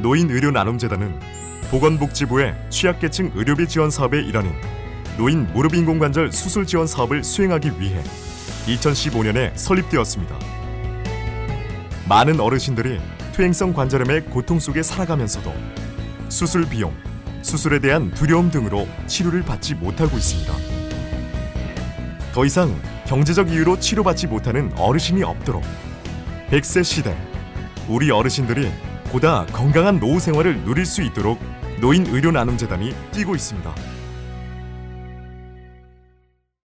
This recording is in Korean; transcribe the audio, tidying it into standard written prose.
노인의료나눔재단은 보건복지부의 취약계층 의료비 지원 사업의 일환인 노인 무릎인공관절 수술 지원 사업을 수행하기 위해 2015년에 설립되었습니다. 많은 어르신들이 퇴행성 관절염의 고통 속에 살아가면서도 수술 비용, 수술에 대한 두려움 등으로 치료를 받지 못하고 있습니다. 더 이상 경제적 이유로 치료받지 못하는 어르신이 없도록 100세 시대 우리 어르신들이 보다 건강한 노후 생활을 누릴 수 있도록 노인의료나눔재단이 뛰고 있습니다.